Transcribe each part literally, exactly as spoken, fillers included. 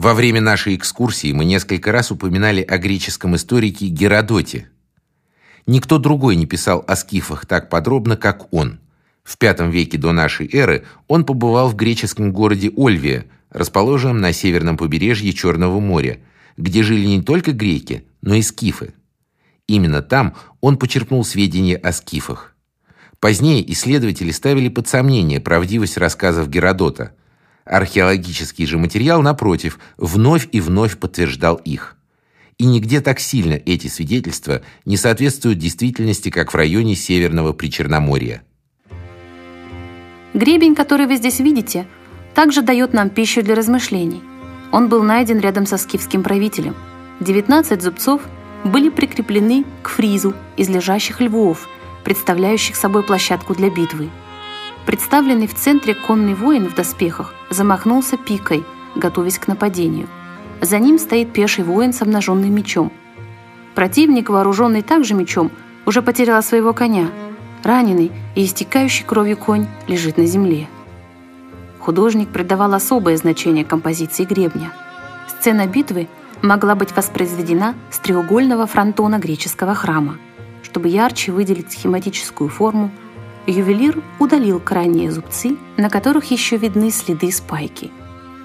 Во время нашей экскурсии мы несколько раз упоминали о греческом историке Геродоте. Никто другой не писал о скифах так подробно, как он. В пятом веке до нашей эры он побывал в греческом городе Ольвия, расположенном на северном побережье Черного моря, где жили не только греки, но и скифы. Именно там он почерпнул сведения о скифах. Позднее исследователи ставили под сомнение правдивость рассказов Геродота. Археологический же материал, напротив, вновь и вновь подтверждал их. И нигде так сильно эти свидетельства не соответствуют действительности, как в районе Северного Причерноморья. Гребень, который вы здесь видите, также дает нам пищу для размышлений. Он был найден рядом со скифским правителем. девятнадцать зубцов были прикреплены к фризу из лежащих львов, представляющих собой площадку для битвы. Представленный в центре конный воин в доспехах замахнулся пикой, готовясь к нападению. За ним стоит пеший воин с обнаженным мечом. Противник, вооруженный также мечом, уже потерял своего коня. Раненый и истекающий кровью конь лежит на земле. Художник придавал особое значение композиции гребня. Сцена битвы могла быть воспроизведена с треугольного фронтона греческого храма. Чтобы ярче выделить схематическую форму, ювелир удалил крайние зубцы, на которых еще видны следы спайки.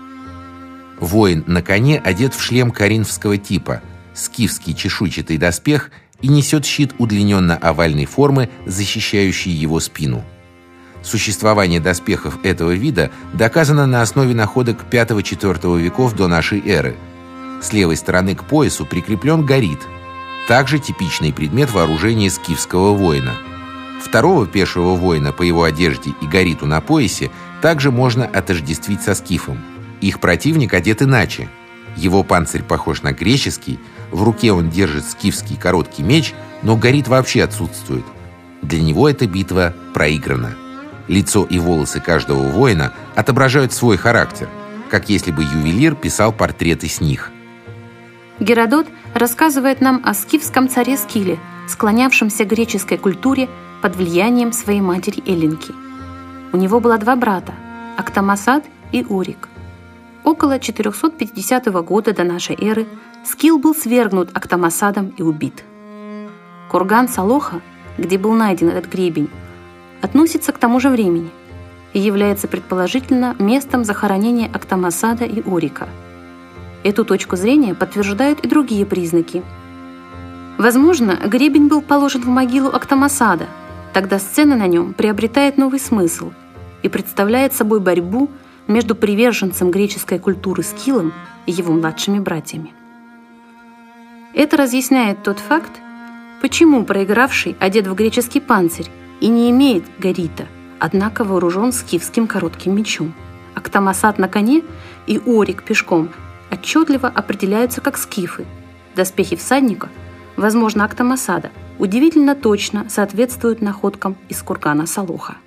Воин на коне одет в шлем коринфского типа, скифский чешуйчатый доспех и несет щит удлиненно-овальной формы, защищающий его спину. Существование доспехов этого вида доказано на основе находок пятого-четвёртого веков до нашей эры. С левой стороны к поясу прикреплен горит, также типичный предмет вооружения скифского воина. Второго пешего воина по его одежде и гориту на поясе также можно отождествить со скифом. Их противник одет иначе. Его панцирь похож на греческий, в руке он держит скифский короткий меч, но горит вообще отсутствует. Для него эта битва проиграна. Лицо и волосы каждого воина отображают свой характер, как если бы ювелир писал портреты с них. Геродот рассказывает нам о скифском царе Скиле, склонявшемся к греческой культуре под влиянием своей матери Эллинки. У него было два брата – Актамасад и Орик. Около четырехсот пятидесятого года до нашей эры Скил был свергнут Актамасадом и убит. Курган Салоха, где был найден этот гребень, относится к тому же времени и является предположительно местом захоронения Актамасада и Орика. Эту точку зрения подтверждают и другие признаки. Возможно, гребень был положен в могилу Актамасада, тогда сцена на нем приобретает новый смысл и представляет собой борьбу между приверженцем греческой культуры Скилом и его младшими братьями. Это разъясняет тот факт, почему проигравший одет в греческий панцирь и не имеет горита, однако вооружен скифским коротким мечом. Актамасад на коне и Орик пешком отчетливо определяются как скифы. Доспехи всадника, возможно, Актамасада, удивительно точно соответствуют находкам из кургана Салоха.